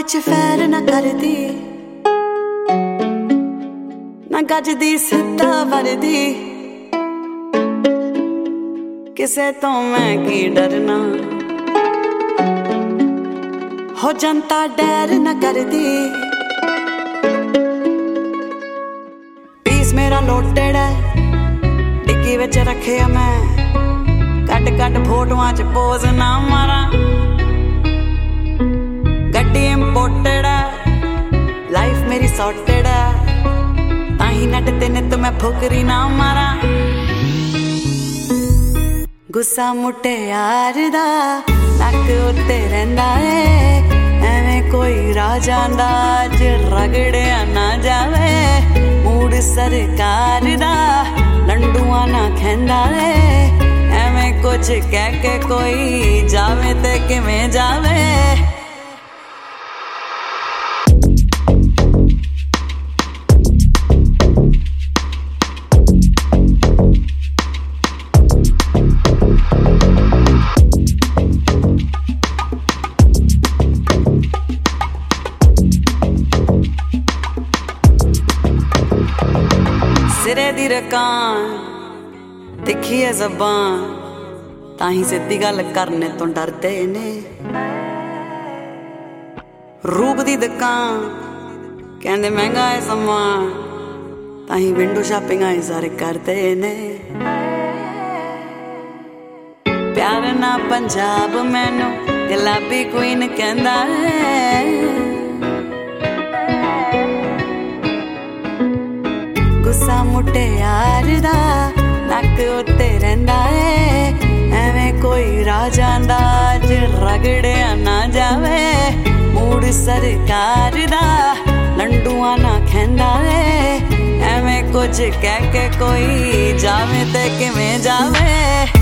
विच fair ना करदी, ना गजदी सिद्धा वरदी, किसे तो मैं की डरना, हो जनता डैर ना करदी। पीस मेरा लोटेड है, डिक्की विच रखे मैं, कट कट फोटोआं च पोज ना मारा। गड्डी इंपोर्टेड है, लाइफ मेरी सॉर्टेड है, ताही नट ते नित मैं फुकरी ना मारा। गुस्सा मुट्टे यार दा नक उत्ते रहिंदा है, एवें कोई राजा दा अज रगड़िया ना जावे। मूड सरकार दा लंडुआ ना खैंदा है, एवें कुछ कह के कोई जावे ते किवें जावे। सिरे दी रकान तिखी है ज़बान, ताही सिद्धी गल करने तो डरदे ने। रूप दी दुकान कहंदे महंगा है समान, ताही विंडो शॉपिंग आई सारे करदे ने। प्यार ना पंजाब मैनू गुलाबी क्वीन कहंदा है। गुस्सा मुट्टे यार दा नक उत्ते रहिंदा है, एवें कोई राजा दा अज रगड़िया ना जावे। मूड सरकार दा लंडुआ ना खैंदा है, एवें कुछ कह के कोई जावे ते किवें जावे।